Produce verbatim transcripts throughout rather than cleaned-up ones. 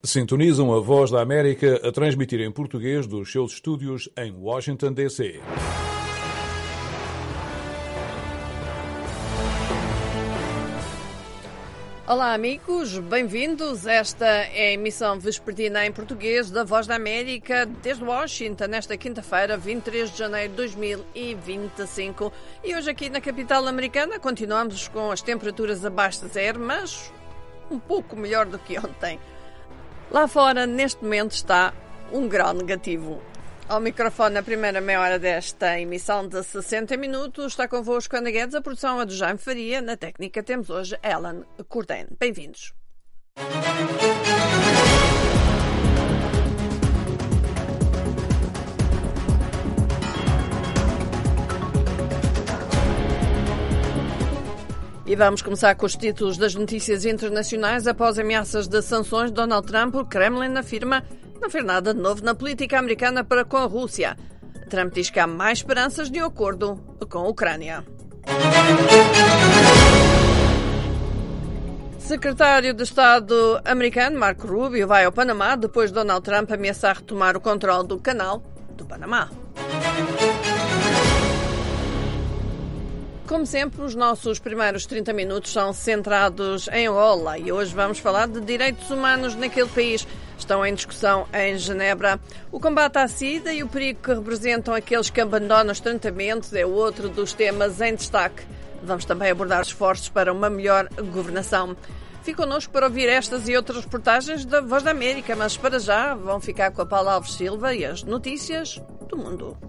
Sintonizam a Voz da América a transmitir em português dos seus estúdios em Washington, D C Olá amigos, bem-vindos. Esta é a emissão vespertina em português da Voz da América desde Washington, nesta quinta-feira, vinte e três de janeiro de dois mil e vinte e cinco. E hoje aqui na capital americana continuamos com as temperaturas abaixo de zero, mas um pouco melhor do que ontem. Lá fora, neste momento, está um grau negativo. Ao microfone, na primeira meia hora desta emissão de sessenta minutos, está convosco Ana Guedes, a produção é do Jaime Faria, na técnica temos hoje Ellen Corden. Bem-vindos. E vamos começar com os títulos das notícias internacionais. Após ameaças de sanções, Donald Trump, o Kremlin afirma não fez nada de novo na política americana para com a Rússia. Trump diz que há mais esperanças de um acordo com a Ucrânia. Secretário de Estado americano Marco Rubio vai ao Panamá depois de Donald Trump ameaçar retomar o controle do canal do Panamá. Como sempre, os nossos primeiros trinta minutos são centrados em Angola e hoje vamos falar de direitos humanos naquele país. Estão em discussão em Genebra. O combate à SIDA e o perigo que representam aqueles que abandonam os tratamentos é outro dos temas em destaque. Vamos também abordar os esforços para uma melhor governação. Fique connosco para ouvir estas e outras reportagens da Voz da América, mas para já vão ficar com a Paula Alves Silva e as notícias do mundo.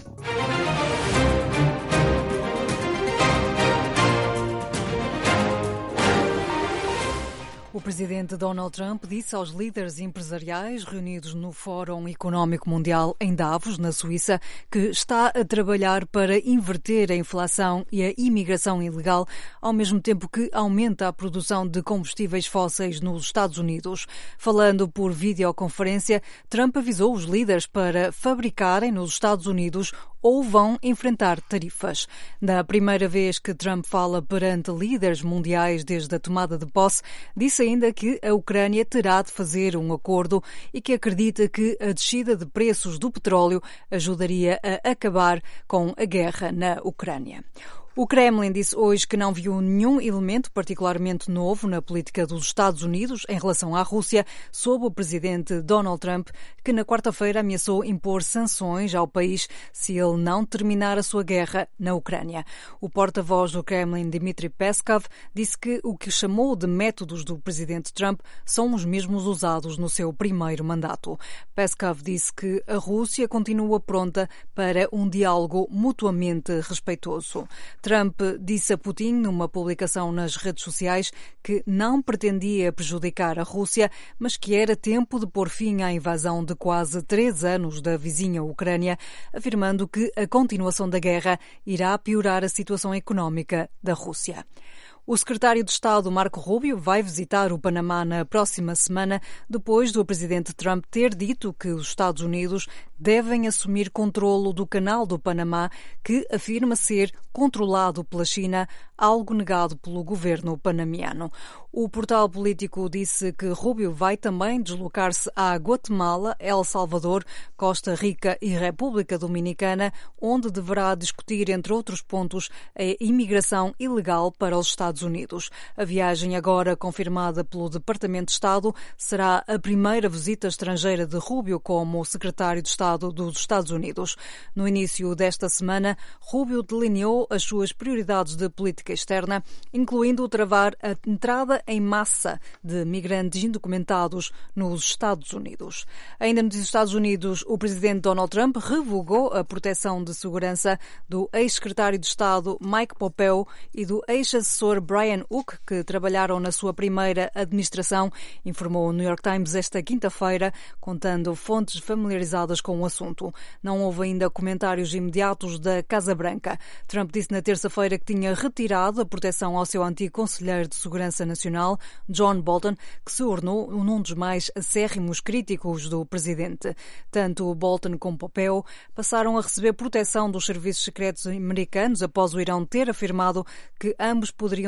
O presidente Donald Trump disse aos líderes empresariais reunidos no Fórum Económico Mundial em Davos, na Suíça, que está a trabalhar para inverter a inflação e a imigração ilegal, ao mesmo tempo que aumenta a produção de combustíveis fósseis nos Estados Unidos. Falando por videoconferência, Trump avisou os líderes para fabricarem nos Estados Unidos ou vão enfrentar tarifas. Na primeira vez que Trump fala perante líderes mundiais desde a tomada de posse, disse ainda que a Ucrânia terá de fazer um acordo e que acredita que a descida de preços do petróleo ajudaria a acabar com a guerra na Ucrânia. O Kremlin disse hoje que não viu nenhum elemento particularmente novo na política dos Estados Unidos em relação à Rússia sob o presidente Donald Trump, que na quarta-feira ameaçou impor sanções ao país se ele não terminar a sua guerra na Ucrânia. O porta-voz do Kremlin, Dmitry Peskov, disse que o que chamou de métodos do presidente Trump são os mesmos usados no seu primeiro mandato. Peskov disse que a Rússia continua pronta para um diálogo mutuamente respeitoso. Trump disse a Putin, numa publicação nas redes sociais, que não pretendia prejudicar a Rússia, mas que era tempo de pôr fim à invasão de quase três anos da vizinha Ucrânia, afirmando que a continuação da guerra irá piorar a situação económica da Rússia. O secretário de Estado, Marco Rubio, vai visitar o Panamá na próxima semana, depois do presidente Trump ter dito que os Estados Unidos devem assumir controlo do canal do Panamá, que afirma ser controlado pela China, algo negado pelo governo panamiano. O portal político disse que Rubio vai também deslocar-se a Guatemala, El Salvador, Costa Rica e República Dominicana, onde deverá discutir, entre outros pontos, a imigração ilegal para os Estados Unidos. A viagem, agora confirmada pelo Departamento de Estado, será a primeira visita estrangeira de Rubio como secretário de Estado dos Estados Unidos. No início desta semana, Rubio delineou as suas prioridades de política externa, incluindo travar a entrada em massa de migrantes indocumentados nos Estados Unidos. Ainda nos Estados Unidos, o presidente Donald Trump revogou a proteção de segurança do ex-secretário de Estado Mike Pompeo e do ex-assessor Brian Hook, que trabalharam na sua primeira administração, informou o New York Times esta quinta-feira, contando fontes familiarizadas com o assunto. Não houve ainda comentários imediatos da Casa Branca. Trump disse na terça-feira que tinha retirado a proteção ao seu antigo conselheiro de Segurança Nacional, John Bolton, que se tornou um dos mais acérrimos críticos do presidente. Tanto Bolton como Pompeo passaram a receber proteção dos serviços secretos americanos após o Irão ter afirmado que ambos poderiam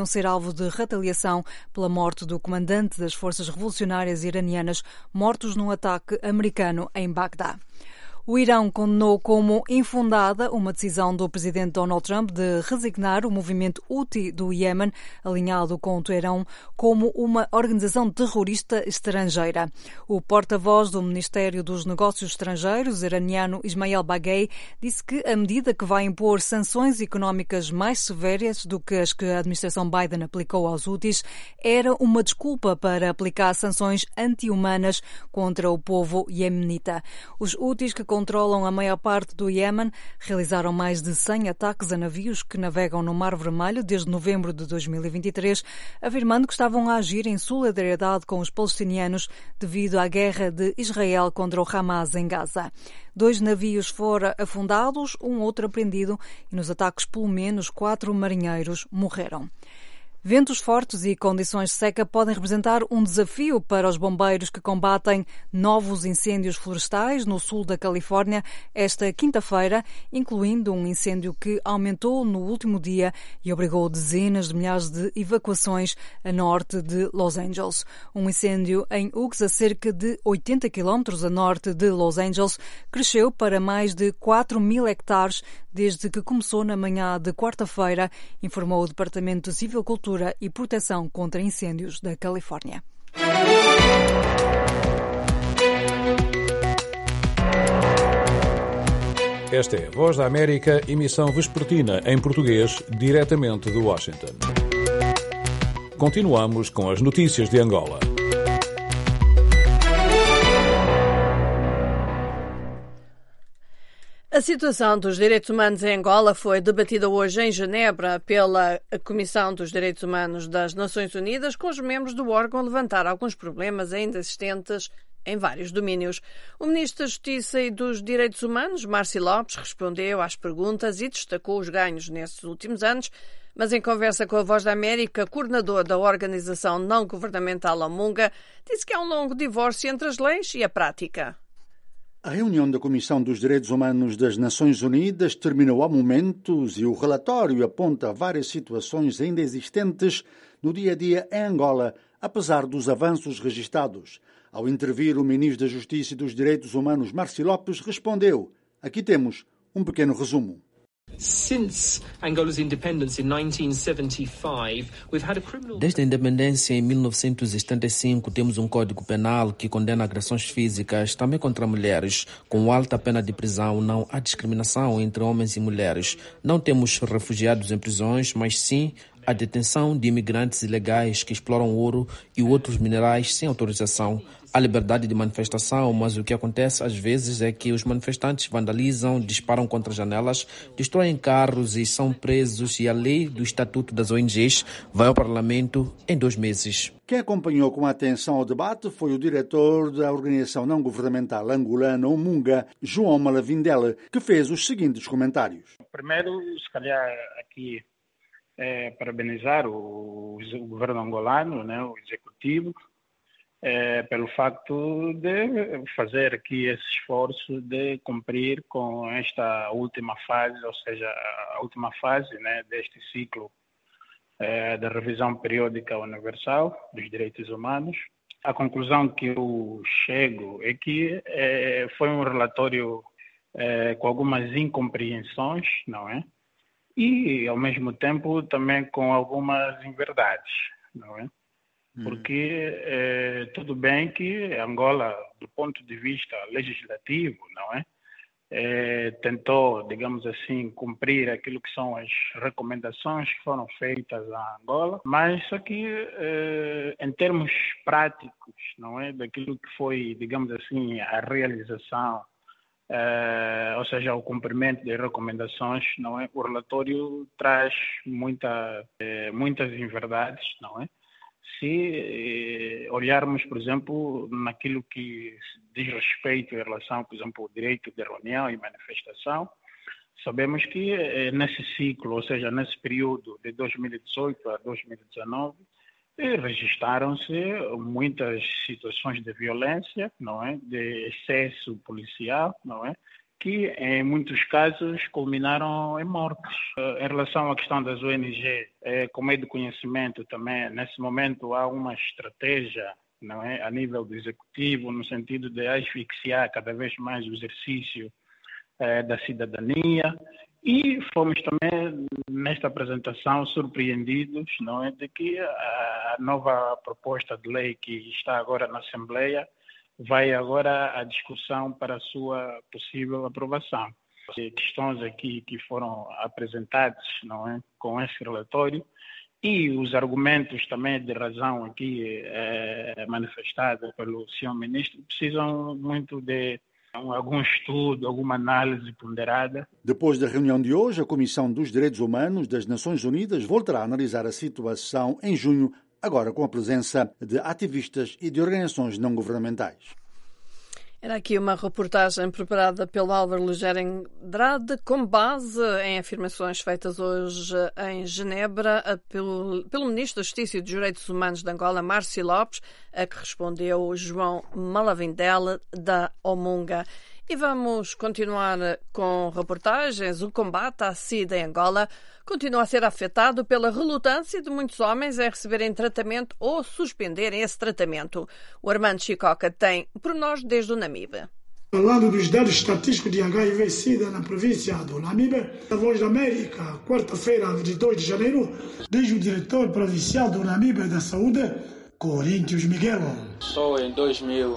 poderiam ser alvo de retaliação pela morte do comandante das forças revolucionárias iranianas mortos num ataque americano em Bagdá. O Irão condenou como infundada uma decisão do presidente Donald Trump de resignar o movimento Houthi do Iémen, alinhado com o Teherão, como uma organização terrorista estrangeira. O porta-voz do Ministério dos Negócios Estrangeiros iraniano Ismail Baghei disse que a medida que vai impor sanções económicas mais severas do que as que a administração Biden aplicou aos Houthis era uma desculpa para aplicar sanções anti-humanas contra o povo iemenita. Os Houthis, que controlam a maior parte do Iémen, realizaram mais de cem ataques a navios que navegam no Mar Vermelho desde novembro de dois mil e vinte e três, afirmando que estavam a agir em solidariedade com os palestinianos devido à guerra de Israel contra o Hamas em Gaza. Dois navios foram afundados, um outro apreendido, e nos ataques pelo menos quatro marinheiros morreram. Ventos fortes e condições de seca podem representar um desafio para os bombeiros que combatem novos incêndios florestais no sul da Califórnia esta quinta-feira, incluindo um incêndio que aumentou no último dia e obrigou dezenas de milhares de evacuações a norte de Los Angeles. Um incêndio em Hughes, a cerca de oitenta quilómetros a norte de Los Angeles, cresceu para mais de quatro mil hectares desde que começou na manhã de quarta-feira, informou o Departamento de Civicultura e Proteção contra Incêndios da Califórnia. Esta é a Voz da América, emissão vespertina em português, diretamente de Washington. Continuamos com as notícias de Angola. A situação dos direitos humanos em Angola foi debatida hoje em Genebra pela Comissão dos Direitos Humanos das Nações Unidas, com os membros do órgão a levantar alguns problemas ainda existentes em vários domínios. O Ministro da Justiça e dos Direitos Humanos, Márcio Lopes, respondeu às perguntas e destacou os ganhos nestes últimos anos, mas em conversa com a Voz da América, coordenador da organização não-governamental Amunga, disse que há um longo divórcio entre as leis e a prática. A reunião da Comissão dos Direitos Humanos das Nações Unidas terminou há momentos e o relatório aponta várias situações ainda existentes no dia-a-dia em Angola, apesar dos avanços registados. Ao intervir, o Ministro da Justiça e dos Direitos Humanos, Márcio Lopes, respondeu. Aqui temos um pequeno resumo. Desde a independência em mil novecentos e setenta e cinco, temos um código penal que condena agressões físicas, também contra mulheres, com alta pena de prisão. Não há discriminação entre homens e mulheres. Não temos refugiados em prisões, mas sim a detenção de imigrantes ilegais que exploram ouro e outros minerais sem autorização. Há liberdade de manifestação, mas o que acontece às vezes é que os manifestantes vandalizam, disparam contra janelas, destroem carros e são presos, e a lei do Estatuto das O N Gs vai ao Parlamento em dois meses. Quem acompanhou com atenção o debate foi o diretor da organização não-governamental angolana Amunga, João Malavindela, que fez os seguintes comentários. Primeiro, se calhar aqui é parabenizar o, o governo angolano, né, o executivo, É, pelo facto de fazer aqui esse esforço de cumprir com esta última fase, ou seja, a última fase, né, deste ciclo é, da revisão periódica universal dos direitos humanos. A conclusão que eu chego é que é, foi um relatório é, com algumas incompreensões, não é? E, ao mesmo tempo, também com algumas inverdades, não é? Porque é, tudo bem que Angola, do ponto de vista legislativo, não é? É, tentou, digamos assim, cumprir aquilo que são as recomendações que foram feitas a Angola, mas só que é, em termos práticos, não é? Daquilo que foi, digamos assim, a realização, é, ou seja, o cumprimento das recomendações, não é? O relatório traz muita, é, muitas inverdades, não é? Se eh, olharmos, por exemplo, naquilo que diz respeito em relação, por exemplo, ao direito de reunião e manifestação, sabemos que eh, nesse ciclo, ou seja, nesse período de dois mil e dezoito a dois mil e dezenove, eh, registaram-se muitas situações de violência, não é, de excesso policial, não é, que em muitos casos culminaram em mortes. Em relação à questão das O N G, como é de conhecimento também, nesse momento há uma estratégia, não é, a nível do executivo, no sentido de asfixiar cada vez mais o exercício eh, da cidadania, e fomos também, nesta apresentação, surpreendidos, não é, de que a nova proposta de lei que está agora na Assembleia vai agora à discussão para a sua possível aprovação. Questões aqui que foram apresentadas, não é, com esse relatório, e os argumentos também de razão aqui eh, manifestados pelo senhor Ministro precisam muito de algum estudo, alguma análise ponderada. Depois da reunião de hoje, a Comissão dos Direitos Humanos das Nações Unidas voltará a analisar a situação em junho, agora com a presença de ativistas e de organizações não governamentais. Era aqui uma reportagem preparada pelo Álvaro Ligério Andrade, com base em afirmações feitas hoje em Genebra pelo, pelo Ministro da Justiça e dos Direitos Humanos de Angola, Márcio Lopes, a que respondeu João Malavindel, da Omunga. E vamos continuar com reportagens. O combate à SIDA em Angola continua a ser afetado pela relutância de muitos homens em receberem tratamento ou suspenderem esse tratamento. O Armando Chicoca tem pormenores desde o Namibe. Falando dos dados estatísticos de H I V SIDA na província do Namibe, na Voz da América, quarta-feira, de dois de janeiro, diz o diretor provincial do Namibe da Saúde, Coríntios Miguel. Só em dois mil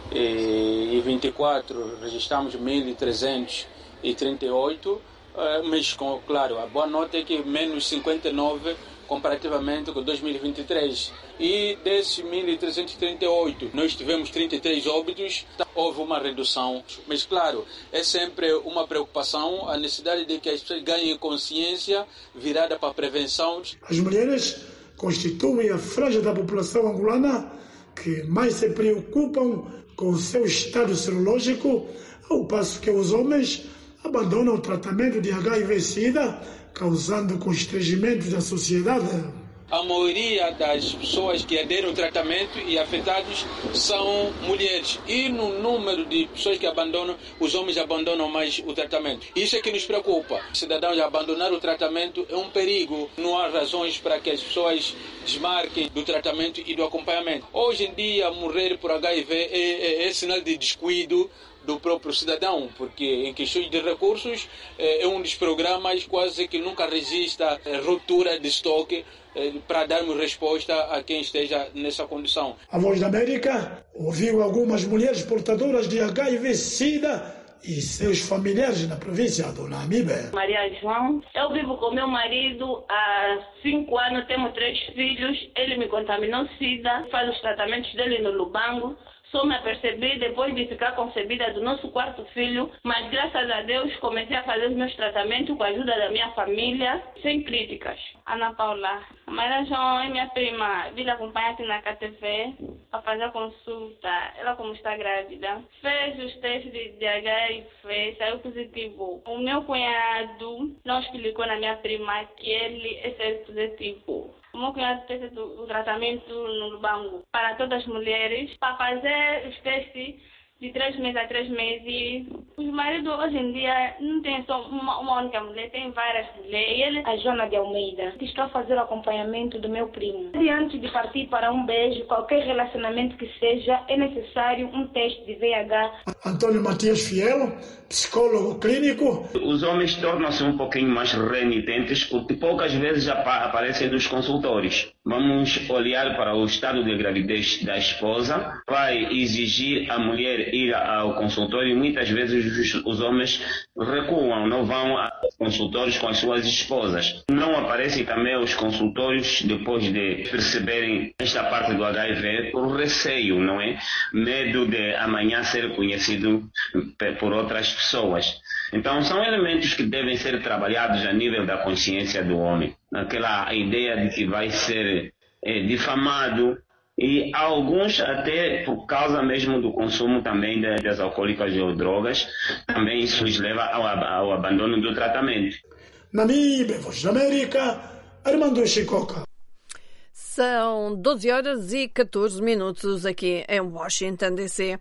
e vinte e quatro registramos mil trezentos e trinta e oito, mas, com, claro, a boa nota é que menos cinquenta e nove comparativamente com dois mil e vinte e três. E desses mil trezentos e trinta e oito, nós tivemos trinta e três óbitos, houve uma redução. Mas, claro, é sempre uma preocupação a necessidade de que as pessoas ganhem consciência virada para a prevenção. As mulheres constituem a franja da população angolana que mais se preocupam com o seu estado serológico, ao passo que os homens abandonam o tratamento de H I V SIDA, causando constrangimentos da sociedade. A maioria das pessoas que aderem ao tratamento e afetados são mulheres. E no número de pessoas que abandonam, os homens abandonam mais o tratamento. Isso é que nos preocupa. Os cidadãos abandonar o tratamento é um perigo. Não há razões para que as pessoas desmarquem do tratamento e do acompanhamento. Hoje em dia, morrer por H I V é, é, é sinal de descuido do próprio cidadão, porque em questões de recursos é um dos programas quase que nunca resista a ruptura de estoque para darmos resposta a quem esteja nessa condição. A Voz da América ouviu algumas mulheres portadoras de H I V SIDA e seus familiares na província do Namibe. Maria João, eu vivo com meu marido há cinco anos, temos três filhos, ele me contaminou SIDA, faz os tratamentos dele no Lubango. Só me apercebi depois de ficar concebida do nosso quarto filho, mas graças a Deus comecei a fazer os meus tratamentos com a ajuda da minha família, sem críticas. Ana Paula, a Maria João é minha prima, vim acompanhar aqui na K T V para fazer a consulta. Ela, como está grávida, fez os testes de, de H I V, saiu positivo. O meu cunhado não explicou na minha prima que ele é ser positivo. O meu cunhado fez o tratamento no Lubango para todas as mulheres, para fazer os testes de três meses a três meses. Os maridos hoje em dia não tem só uma, uma única mulher, tem várias mulheres. E ele, a Joana de Almeida, que está a fazer o acompanhamento do meu primo. E antes de partir para um beijo, qualquer relacionamento que seja, é necessário um teste de V I H. Antônio Matias Fiel, psicólogo clínico. Os homens tornam-se um pouquinho mais renitentes, porque poucas vezes aparecem nos consultórios. Vamos olhar para o estado de gravidez da esposa, vai exigir a mulher ir ao consultório e muitas vezes os, os homens recuam, não vão aos consultórios com as suas esposas. Não aparecem também aos consultórios depois de perceberem esta parte do H I V por receio, não é? Medo de amanhã ser conhecido por outras pessoas. Então são elementos que devem ser trabalhados a nível da consciência do homem. Aquela ideia de que vai ser é, difamado, e alguns até por causa mesmo do consumo também das alcoólicas ou drogas, também isso os leva ao, ao abandono do tratamento. Namibe, Voz da América, Armando Chicoca. São doze horas e catorze minutos aqui em Washington, D C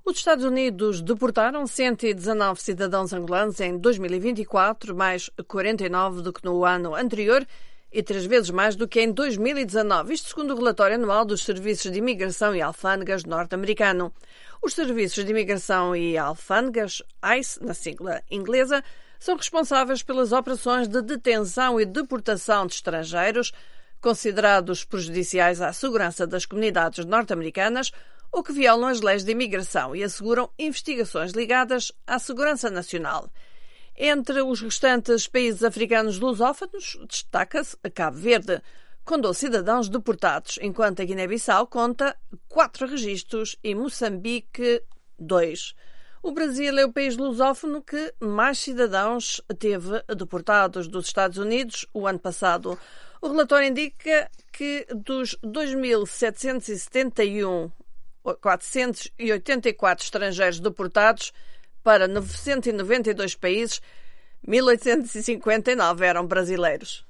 Os Estados Unidos deportaram cento e dezanove cidadãos angolanos em dois mil e vinte e quatro, mais quarenta e nove do que no ano anterior e três vezes mais do que em dois mil e dezanove, isto segundo o relatório anual dos Serviços de Imigração e Alfândegas norte-americano. Os Serviços de Imigração e Alfândegas, I C E, na sigla inglesa, são responsáveis pelas operações de detenção e deportação de estrangeiros considerados prejudiciais à segurança das comunidades norte-americanas ou que violam as leis de imigração e asseguram investigações ligadas à segurança nacional. Entre os restantes países africanos lusófonos, destaca-se Cabo Verde, com doze cidadãos deportados, enquanto a Guiné-Bissau conta quatro registros e Moçambique, dois. O Brasil é o país lusófono que mais cidadãos teve deportados dos Estados Unidos o ano passado. O relatório indica que dos dois mil setecentos e setenta e um, quatrocentos e oitenta e quatro estrangeiros deportados para novecentos e noventa e dois países, mil oitocentos e cinquenta e nove eram brasileiros.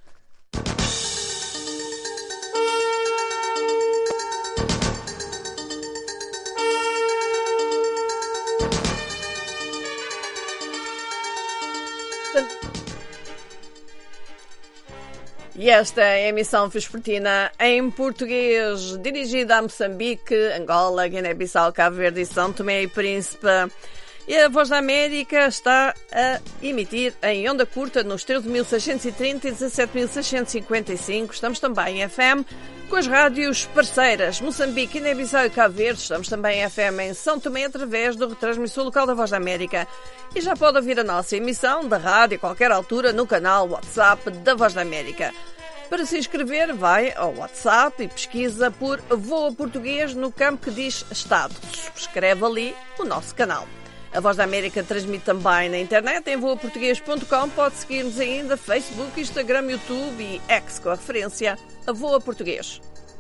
E esta é a emissão vespertina em português, dirigida a Moçambique, Angola, Guiné-Bissau, Cabo Verde e São Tomé e Príncipe. E a Voz da América está a emitir em onda curta nos treze mil seiscentos e trinta e dezassete mil seiscentos e cinquenta e cinco. Estamos também em F M com as rádios parceiras Moçambique, Guiné-Bissau e Cabo Verde. Estamos também em F M em São Tomé através do retransmissor local da Voz da América. E já pode ouvir a nossa emissão da rádio a qualquer altura no canal WhatsApp da Voz da América. Para se inscrever, vai ao WhatsApp e pesquisa por Voa Português no campo que diz Estado. Subscreve ali o nosso canal. A Voz da América transmite também na internet em voa português ponto com. Pode seguir-nos ainda Facebook, Instagram, YouTube e X com a referência a Voa Português.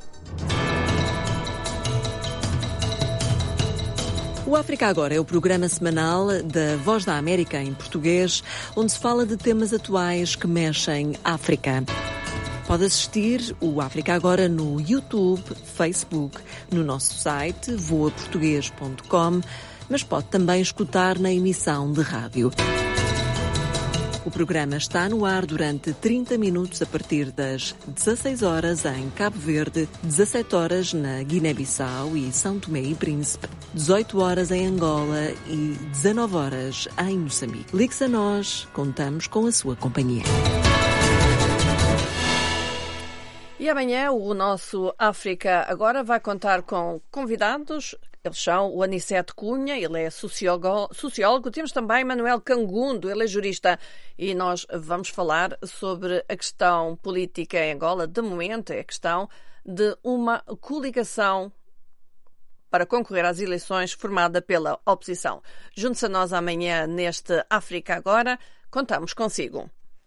O África Agora é o programa semanal da Voz da América em português, onde se fala de temas atuais que mexem África. Pode assistir o África Agora no YouTube, Facebook, no nosso site voa português ponto com, mas pode também escutar na emissão de rádio. O programa está no ar durante trinta minutos a partir das dezasseis horas em Cabo Verde, dezassete horas na Guiné-Bissau e São Tomé e Príncipe, dezoito horas em Angola e dezanove horas em Moçambique. Ligue-se a nós, contamos com a sua companhia. E amanhã o nosso África Agora vai contar com convidados. Eles são o Aniceto Cunha, ele é sociólogo, sociólogo. Temos também Manuel Cangundo, ele é jurista. E nós vamos falar sobre a questão política em Angola. De momento, é a questão de uma coligação para concorrer às eleições formada pela oposição. Junte-se a nós amanhã neste África Agora. Contamos consigo.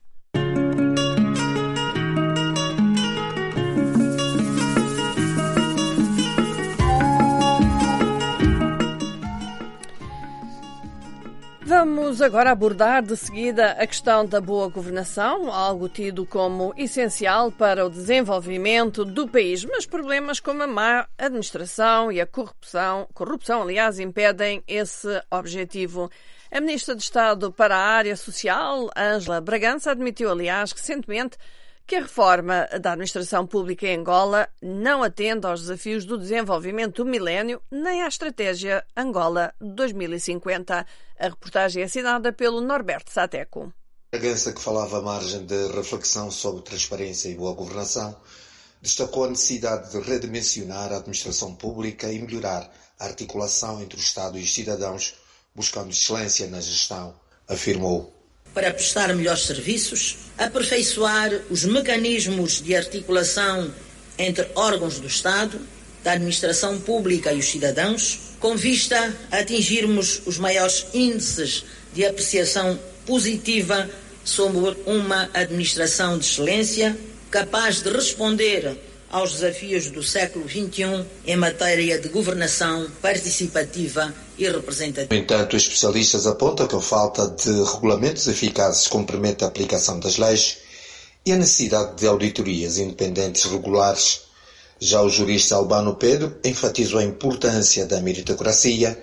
Vamos agora abordar de seguida a questão da boa governação, algo tido como essencial para o desenvolvimento do país, mas problemas como a má administração e a corrupção, corrupção, aliás, impedem esse objetivo. A Ministra de Estado para a Área Social, Ângela Bragança, admitiu, aliás, recentemente que a reforma da administração pública em Angola não atende aos desafios do desenvolvimento do milénio nem à estratégia Angola dois mil e cinquenta. A reportagem é assinada pelo Norberto Sateco. Bragança, que falava à margem de reflexão sobre transparência e boa governação, destacou a necessidade de redimensionar a administração pública e melhorar a articulação entre o Estado e os cidadãos, buscando excelência na gestão, afirmou. Para prestar melhores serviços, aperfeiçoar os mecanismos de articulação entre órgãos do Estado, da administração pública e os cidadãos, com vista a atingirmos os maiores índices de apreciação positiva sobre uma administração de excelência capaz de responder aos desafios do século vinte e um em matéria de governação participativa e representativa. No entanto, os especialistas apontam que a falta de regulamentos eficazes compromete a aplicação das leis e a necessidade de auditorias independentes regulares. Já o jurista Albano Pedro enfatizou a importância da meritocracia,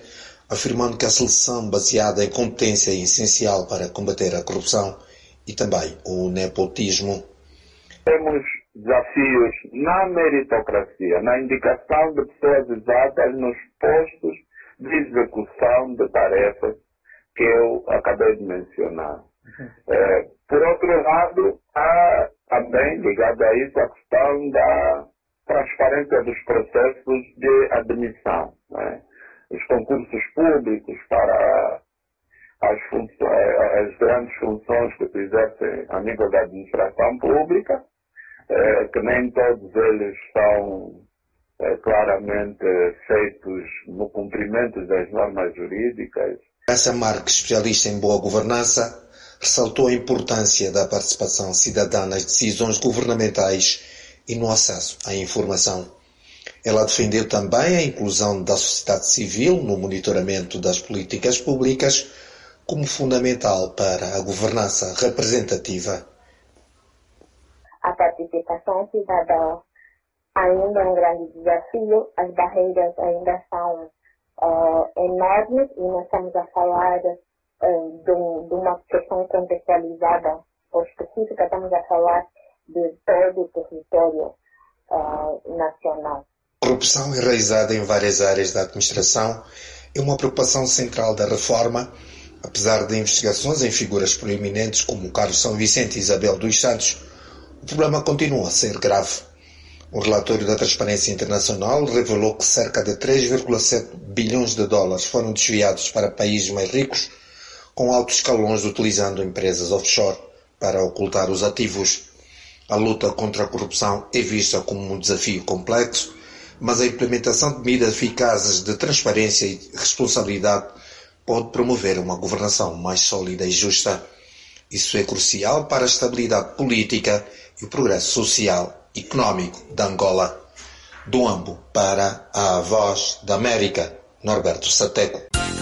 afirmando que a seleção baseada em competência é essencial para combater a corrupção e também o nepotismo. Temos desafios na meritocracia, na indicação de pessoas exatas nos postos de execução de tarefas que eu acabei de mencionar. É, por outro lado, há também ligado a isso a questão da transparência dos processos de admissão, né? Os concursos públicos para as, as grandes funções que se exercem a nível da administração pública, é, que nem todos eles são é, claramente feitos no cumprimento das normas jurídicas. Essa Marques, especialista em boa governança, ressaltou a importância da participação cidadã nas decisões governamentais e no acesso à informação. Ela defendeu também a inclusão da sociedade civil no monitoramento das políticas públicas como fundamental para a governança representativa. A participação cidadã ainda é um grande desafio, as barreiras ainda são uh, enormes e nós estamos a falar uh, de, de uma questão contextualizada ou específica, estamos a falar de todo o território uh, nacional. A corrupção enraizada em várias áreas da administração é uma preocupação central da reforma, apesar de investigações em figuras proeminentes como Carlos São Vicente e Isabel dos Santos. O problema continua a ser grave. Um relatório da Transparência Internacional revelou que cerca de três vírgula sete bilhões de dólares foram desviados para países mais ricos, com altos escalões utilizando empresas offshore para ocultar os ativos. A luta contra a corrupção é vista como um desafio complexo, mas a implementação de medidas eficazes de transparência e responsabilidade pode promover uma governação mais sólida e justa. Isso é crucial para a estabilidade política e o progresso social e económico da Angola. Do Ambo para a Voz da América, Norberto Sateco.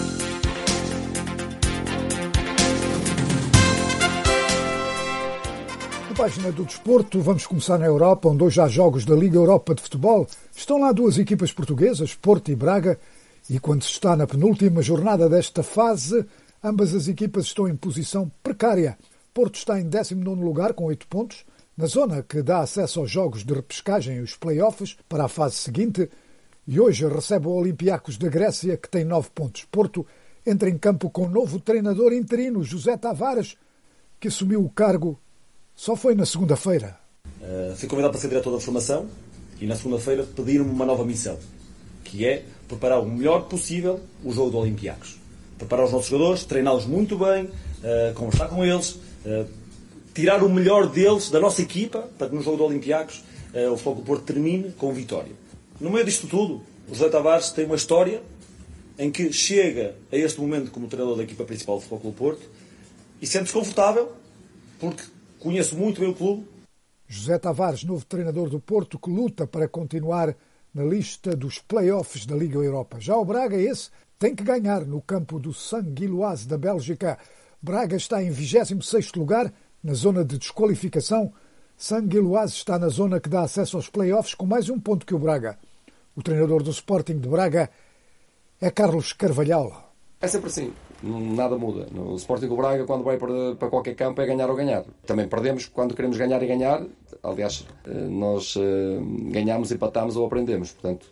Na página do desporto, vamos começar na Europa, onde hoje há jogos da Liga Europa de Futebol. Estão lá duas equipas portuguesas, Porto e Braga, e quando se está na penúltima jornada desta fase, ambas as equipas estão em posição precária. Porto está em décimo nono lugar com oito pontos, na zona que dá acesso aos jogos de repescagem e os play-offs para a fase seguinte, e hoje recebe o Olympiacos da Grécia, que tem nove pontos. Porto entra em campo com o novo treinador interino, José Tavares, que assumiu o cargo só foi na segunda-feira. Uh, fui convidado para ser diretor da formação e na segunda-feira pediram-me uma nova missão, que é preparar o melhor possível o jogo do Olympiacos. Preparar os nossos jogadores, treiná-los muito bem, uh, conversar com eles, uh, tirar o melhor deles, da nossa equipa, para que no jogo do Olympiacos uh, o Futebol Porto termine com vitória. No meio disto tudo, o José Tavares tem uma história em que chega a este momento como treinador da equipa principal do Futebol Porto e sente-se confortável, porque conheço muito bem o clube. José Tavares, novo treinador do Porto, que luta para continuar na lista dos play-offs da Liga Europa. Já o Braga, esse, tem que ganhar no campo do Saint-Gilloise da Bélgica. Braga está em vigésimo sexto lugar, na zona de desqualificação. Saint-Gilloise está na zona que dá acesso aos play-offs com mais um ponto que o Braga. O treinador do Sporting de Braga é Carlos Carvalhal. É sempre assim, nada muda. No Sporting do Braga, quando vai para, para qualquer campo, é ganhar ou ganhar. Também perdemos quando queremos ganhar e ganhar. Aliás, nós ganhamos, empatamos ou aprendemos. Portanto,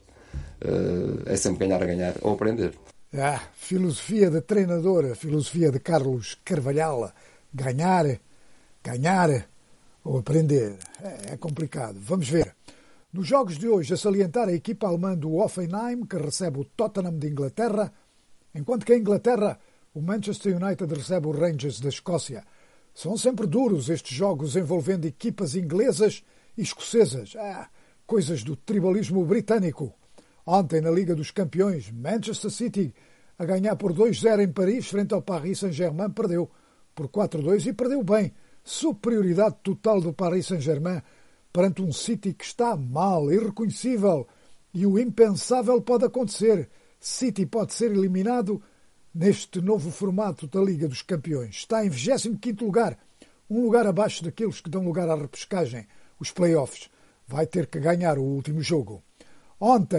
é sempre ganhar a ganhar ou aprender. Ah, filosofia de treinador, a filosofia de Carlos Carvalhal. Ganhar, ganhar ou aprender. É, é complicado. Vamos ver. Nos jogos de hoje, a salientar a equipa alemã do Hoffenheim, que recebe o Tottenham de Inglaterra, enquanto que a Inglaterra, o Manchester United recebe o Rangers da Escócia. São sempre duros estes jogos envolvendo equipas inglesas e escocesas. Ah, coisas do tribalismo britânico. Ontem, na Liga dos Campeões, Manchester City, a ganhar por dois a zero em Paris, frente ao Paris Saint-Germain, perdeu por quatro a dois e perdeu bem. Superioridade total do Paris Saint-Germain perante um City que está mal, irreconhecível. E o impensável pode acontecer. City pode ser eliminado neste novo formato da Liga dos Campeões. Está em vigésimo quinto lugar, um lugar abaixo daqueles que dão lugar à repescagem, os play-offs. Vai ter que ganhar o último jogo. Ontem,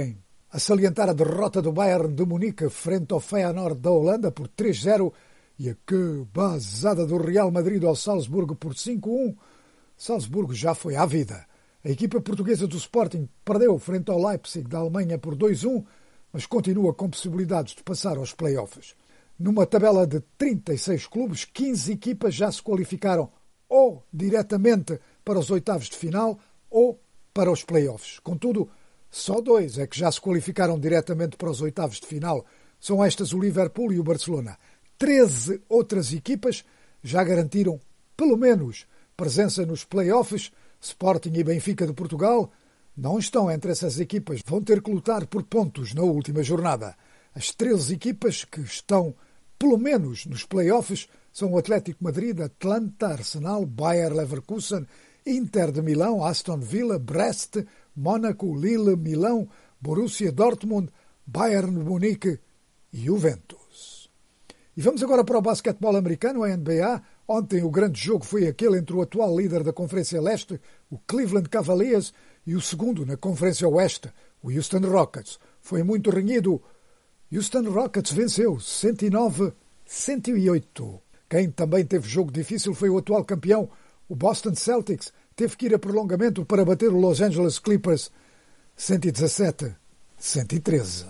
a salientar a derrota do Bayern de Munique frente ao Feyenoord da Holanda por três a zero e a que basada do Real Madrid ao Salzburgo por cinco a um. Salzburgo já foi à vida. A equipa portuguesa do Sporting perdeu frente ao Leipzig da Alemanha por dois a um, mas continua com possibilidades de passar aos play-offs. Numa tabela de trinta e seis clubes, quinze equipas já se qualificaram ou diretamente para os oitavos de final ou para os play-offs. Contudo, só dois é que já se qualificaram diretamente para os oitavos de final. São estas o Liverpool e o Barcelona. Treze outras equipas já garantiram, pelo menos, presença nos play-offs. Sporting e Benfica de Portugal não estão entre essas equipas. Vão ter que lutar por pontos na última jornada. As treze equipas que estão, pelo menos, nos play-offs são o Atlético Madrid, Atlanta, Arsenal, Bayer Leverkusen, Inter de Milão, Aston Villa, Brest, Mónaco, Lille, Milão, Borussia Dortmund, Bayern de Munique e Juventus. E vamos agora para o basquetebol americano, a N B A. Ontem o grande jogo foi aquele entre o atual líder da Conferência Leste, o Cleveland Cavaliers, e o segundo na Conferência Oeste, o Houston Rockets. Foi muito renhido. Houston Rockets venceu cento e nove a cento e oito. Quem também teve jogo difícil foi o atual campeão, o Boston Celtics. Teve que ir a prolongamento para bater o Los Angeles Clippers cento e dezassete a cento e treze.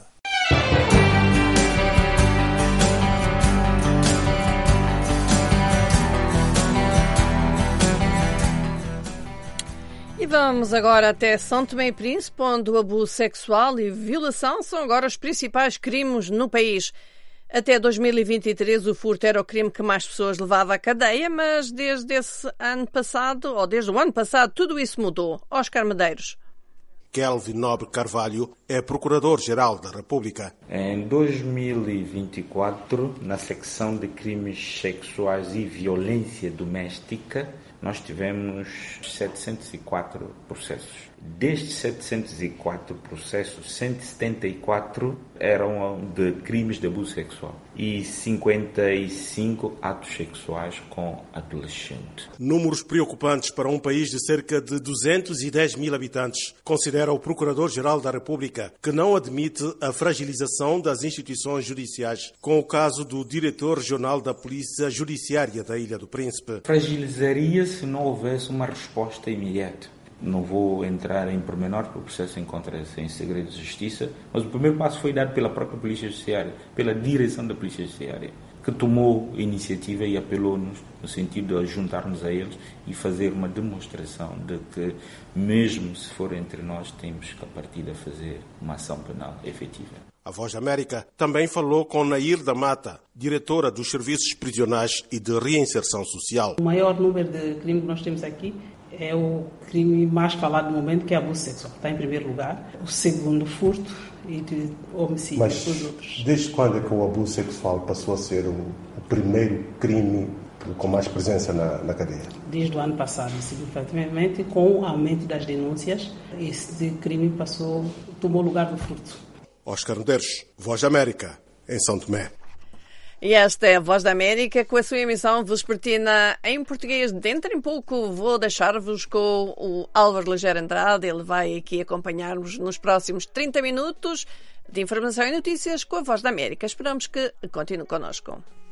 E vamos agora até São Tomé e Príncipe, onde o abuso sexual e violação são agora os principais crimes no país. Até dois mil e vinte e três o furto era o crime que mais pessoas levava à cadeia, mas desde esse ano passado, ou desde o ano passado, tudo isso mudou. Oscar Medeiros. Kelvin Nobre Carvalho é Procurador-Geral da República. Em dois mil e vinte e quatro, na secção de crimes sexuais e violência doméstica, nós tivemos setecentos e quatro processos. Destes setecentos e quatro processos, cento e setenta e quatro eram de crimes de abuso sexual e cinquenta e cinco atos sexuais com adolescente. Números preocupantes para um país de cerca de duzentos e dez mil habitantes, considera o Procurador-Geral da República, que não admite a fragilização das instituições judiciais, com o caso do Diretor Regional da Polícia Judiciária da Ilha do Príncipe. Fragilizaria se não houvesse uma resposta imediata. Não vou entrar em pormenor, porque o processo encontra-se em segredo de justiça, mas o primeiro passo foi dado pela própria Polícia Judiciária, pela direção da Polícia Judiciária, que tomou iniciativa e apelou-nos no sentido de juntar-nos a eles e fazer uma demonstração de que, mesmo se for entre nós, temos que, a partir de fazer uma ação penal efetiva. A Voz da América também falou com Nair da Mata, diretora dos Serviços Prisionais e de Reinserção Social. O maior número de crimes que nós temos aqui é o crime mais falado no momento, que é abuso sexual. Está em primeiro lugar. O segundo, furto e de homicídio. Mas os outros. Desde quando é que o abuso sexual passou a ser o, o primeiro crime com mais presença na, na cadeia? Desde o ano passado, significativamente, com o aumento das denúncias, esse crime passou, tomou lugar do furto. Oscar Medeiros, Voz da América, em São Tomé. E esta é a Voz da América, com a sua emissão vespertina em português. Dentro em pouco vou deixar-vos com o Álvaro Ligeiro Andrade. Ele vai aqui acompanhar-nos nos próximos trinta minutos de informação e notícias com a Voz da América. Esperamos que continue connosco.